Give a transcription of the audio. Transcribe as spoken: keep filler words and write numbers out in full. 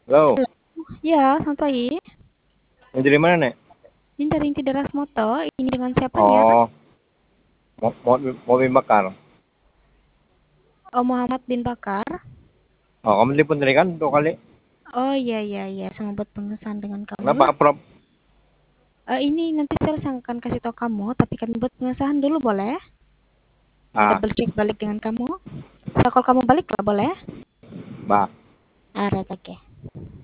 Halo, Halo, ya, selamat pagi. ini dari mana, Nek? Ini dari Inti Deras Moto. Ini dengan siapa ya? Oh, mau mau mobil bakar. Oh, Muhammad bin Bakar. Oh, kamu telepon tadi kan dua kali. Oh iya iya iya, sama buat pemesan dengan kamu Kenapa? lah. Prop? Eh, ini nanti saya akan kasih tahu kamu, tapi kan buat pengesahan dulu boleh? Ah, Double check balik dengan kamu. So, kalau kamu balik lah boleh? bah. Alright, oke.